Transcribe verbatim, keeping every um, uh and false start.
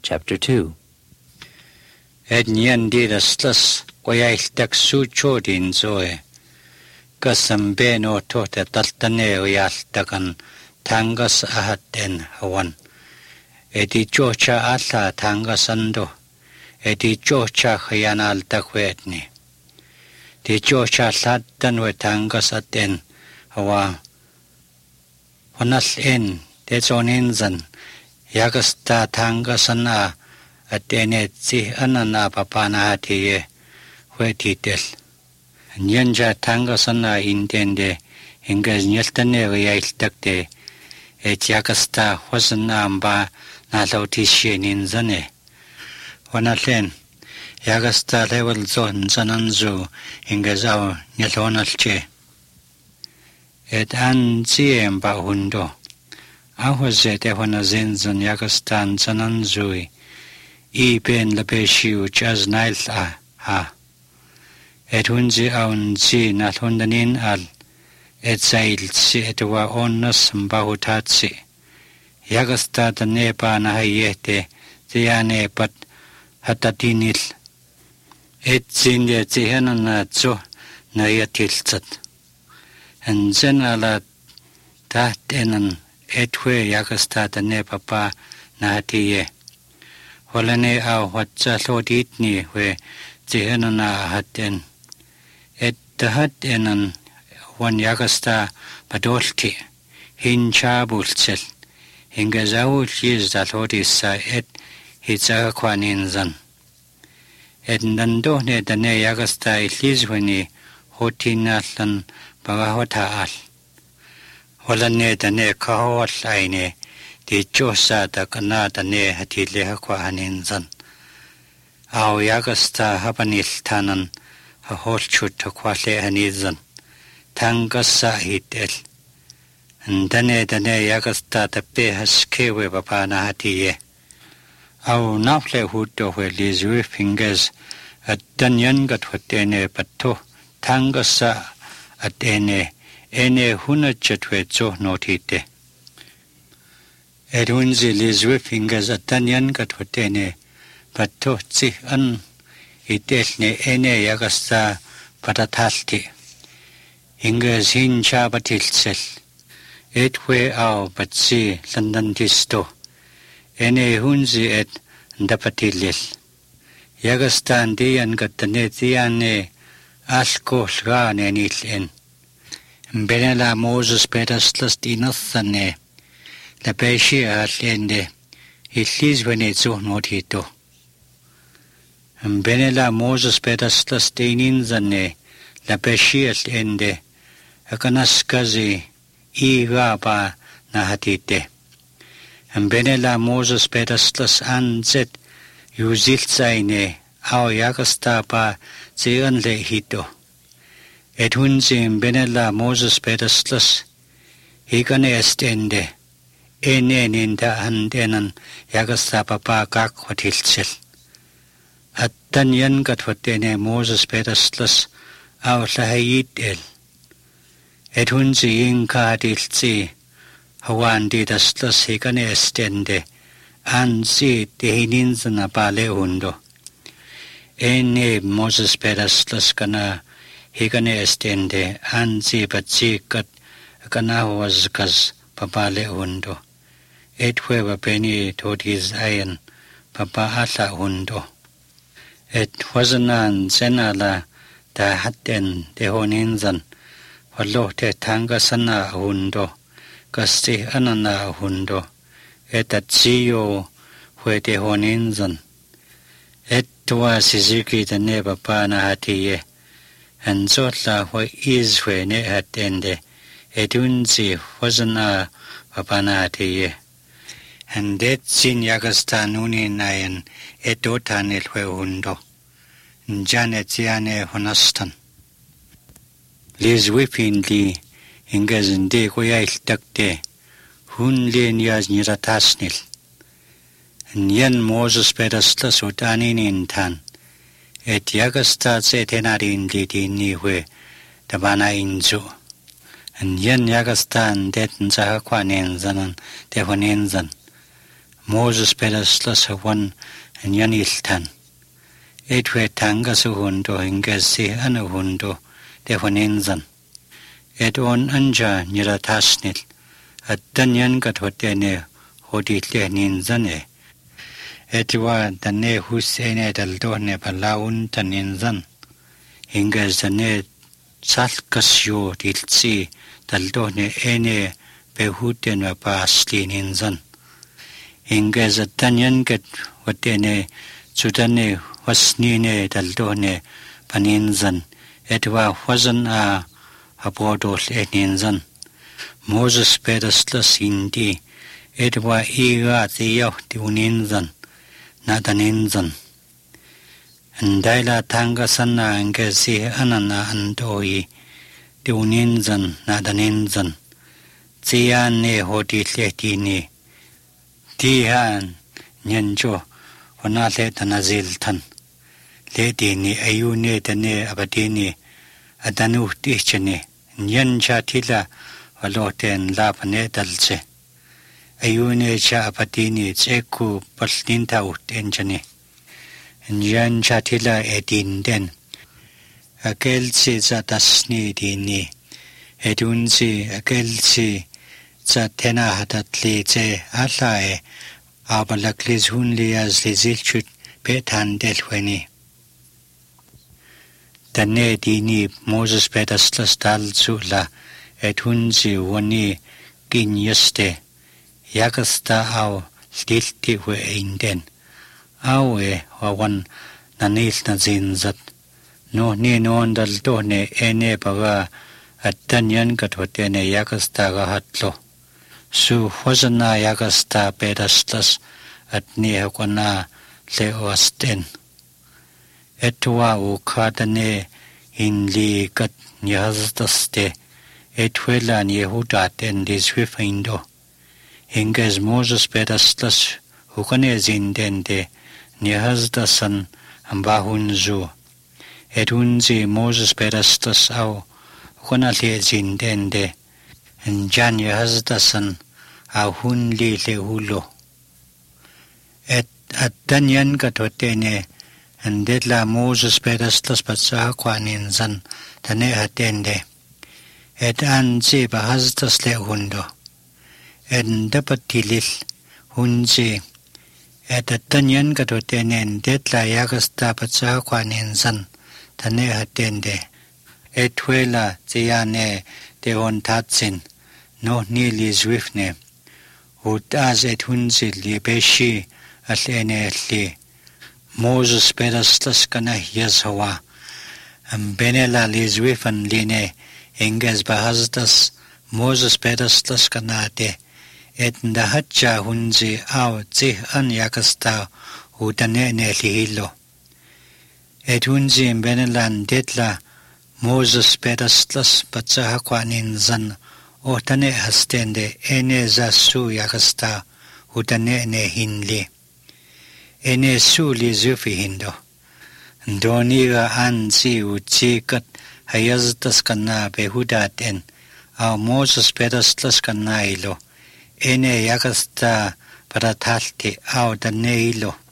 Chapter two. Ednyan didaslas wayailtak suchodin zoe. Kasambe no tote taltane uyaltakan tangas ahaten hawan. Edi chocha alla tangasando. Edi chocha khayanal takwetni. Di chocha laddan we tangas aten hawa. Honal en dezoninzan. Yagasta tangasana atene tsi anana papana hatiye huetitel. Nyanja tangasana intende ingas nyaltane yailtakte et yagasta wasana amba nalautishe ninzane. Wanalen yagasta level zon zananzu ingazao nyalonalche. Et anzie mba hundo. Ahwaze te wana zinzan yagastan zananzui. I ben labeshiu chaz nail a ha. Et hunzi aun zi nal hundanin al. Et zail tsi etwa onnas mbahutatsi. Yagasta ta nepa na hayete ziyane pat hatatinil. Et zinja zihanana tso na yatilzat. En zen ala taht enan etwe yagasta ta nepa pa na hatiye. Holane au watsa loditni we zihanana haten. Et tahat enan wan yagasta padolti hincha bultsel. Hinga zaul yiz da lodisa et hitsa kwaninzan. Et nando ne dane yagasta ilizweni hotinalan bagahota al. Holane dane kahawal aine di chosa da kana dane hatile hakwa haninzan. Au yagasta habanil tanan ha holchut hakwale hanizan. Tangasa hitel. Dane dane yagasta tape haskewe babana hatiye. Au nafle huto we lizwe fingers at danyan gat hotene pato tangasa at ene ene hunachetwe zo notite. Edunzi lizwe fingers at danyan gat hotene pato tsi an itelne ene yagasta patatalti. Ingers hincha batilsel. Etwe au batsi landantisto. Ene hunzi et ndapatilil. Yagastan diyan gatane diyane alko lgane nilin. Benela Moses pedaslas dinathane. La peshi alende. Illiz venetsu notito. Benela Moses pedaslas dininzane. La peshi alende. Akanaskazi igaba na hatite. Benela Moses pedaslas anzet yuzilzaine au yagasta pa zianle hito. Et hunzim benela Moses pedaslas higane estende ene ninda andenan yagasta pa pa gak watilsel. At danyan gatwatene Moses pedaslas au lahayit el. Et hunzi inka hadilzi hawan didaslas higane estende anzi tehininzana pale hundo. Ene Moses pedaslas kana higane estende anzi batsikat kana huwazkas papale hundo. Etwe bapeni todiz ayan papa ala hundo. Et wazanan zenala da hatten dehoninzan wallo te tangasana hundo. Kasti anana hundo. Et atsiyo huete honinzan. Et tua Suzuki da ne papa na hatiye. En zotla hua izwe ne hatende. Et unzi wazana papa na hatiye. En det sin yagasta nuni nayan et otanil hue hundo. Njanet ziane honastan. Liz wipin li ingazinde kuyail takte. Hun len yaz niratasnil. Nyan Moses pedaslas utanin intan. Et yagasta se tenarin lidini hue tabana inzu. Nyan yagastan detan sa hakwanenzan defonenzan. Moses pedaslas hawan and yaniltan. Etwe tangas hundo ingesi ana hundo defonenzan. Et on anja niratasnil. At danyan katwatene hoditle ninzane. Etwa dane husene daldone palaun taninzan. Ingas dane salkasyo diltsi daldone ene behuten wa pasli ninzan. Ingas danyan kat watene sudane wasnine daldone paninzan. Etwa wasan a abodol eninzan. Moses pedaslas indi. Etwa iga tiyaw tiuninzan. Nadaninzan. Andaila tangasana angesi anana andoi. Tiuninzan nadaninzan. Tiyane hoditletini. Tihan nyanjo wanale tanaziltan. Ledini ayune tane abadini adanu tichane. Nyanja tila waloten lapane dalse. Ayune cha abadini tseku palninta utenjane. Nyanja tila edin akelsi za tasni dini. Edunsi akelsi za tena hatatli tse alae abalaklis hunli as lizilchut betan delweni. Dane dini Moses pedaslas dalzula edunsi wani ginyeste yakasta au stilti we inden. Awe wawan nanil na zinzat. No ni noon daldone ene baga at danyan katwatene yakasta gahatlo. Su wasana yakasta pedastas at ni hakwana leoasten. Etwa ukadane inli kat nyahazdaste etwela nyehudaten diswifindo. Inges Moses pedastas hukane zindende nyahazdasan ambahunzu. Edunzi Moses pedastas au hukana le zindende. Njan nyahazdasan au hunli le hulo. Et at danyan katwatene andetla Moses pedastas patsaha kwaninzan tane atende. Et anzi bahazdas le hundo. Et ndapatilil hunzi. Et at danyan katwatene andetla yakasta patsaha kwaninzan tane atende. Et huela ziyane deon tatsin no nili zwifne. Ut az et hunzi li beshi alene li. Moses pedastas kana yazhawa. Ambenela li zwifan line inges bahazdas Moses pedastas kana de. Et ndahatja hunzi au zih an yakasta utane ne lihilo. Et hunzi mbenelan detla Moses pedastas patsaha kwaninzan otane hastende ene zasu yakasta utane ne hinli. Ene su li zufi hindo. Ndoniga anzi utsikat hayazdas kana behudaten au Moses pedastas kana ilo. Ene yakasta paratalti au dane ilo.